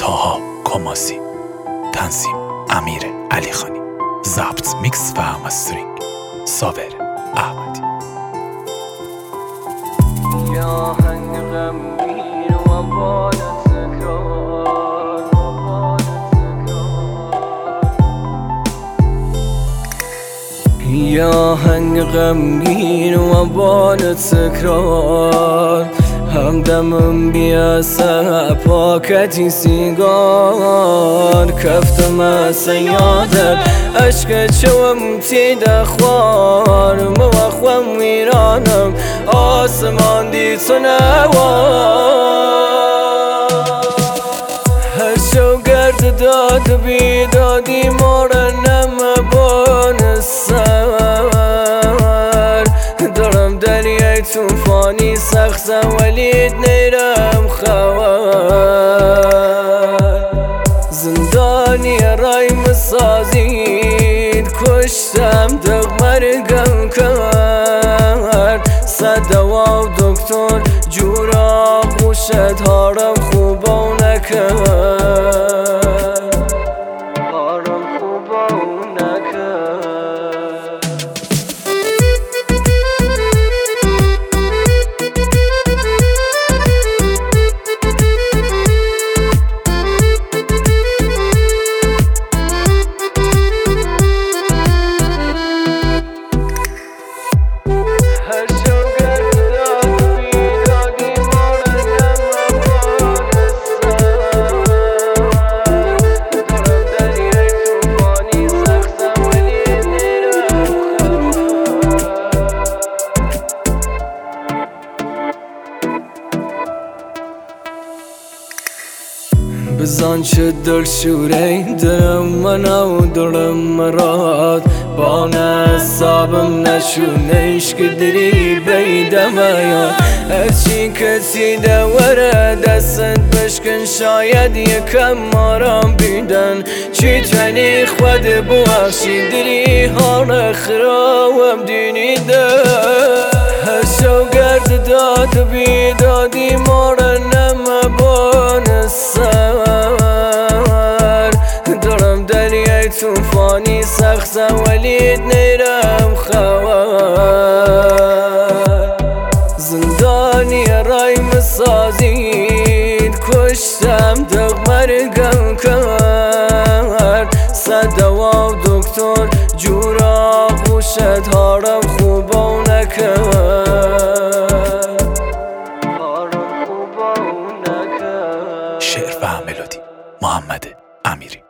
طاها کماسی، تنظیم امیر علیخانی، ضبط میکس و مسترینگ صابر احمدی. یا هنگ غمگین و باد تکرار، یا هنگ غمگین و باد تکرار، همدمم بیاسه پاکتی سیگار، کفتم سیادت عشق چوم تیده خوار، موخوم ویرانم آسمان دیت و نوار، هر شو گرد داد بیدادی مورنم بان سر، دارم دریای توفانی سخته ولید نیرم خوار، زندانی رای مسازید کشتم دغمرگم کرد، صدوا و دکتر جورا خوشت هارم خوبا نکرد، هارم خوبا نکرد. بزن چه در شوره درم منو درم مراد، با نصابم نشونش که دری بیدم یاد، هرچی کسی دوره دستت بشکن شاید یکم آرام بیدن، چی تنی خود بوخشی دری هان خراوم دینی ده، هر شو گرد داد بیدادی مورنم بان سر، دارم دریای توفانی سخته ولید نیرم خوار، زندانی رای مسازید کشتم دغمرگم کرد، صدوا و دکتر جورا خوشت هارم خوبا نکرد، هارم خوبا نکرد. شعر و ملودی محمد امیری.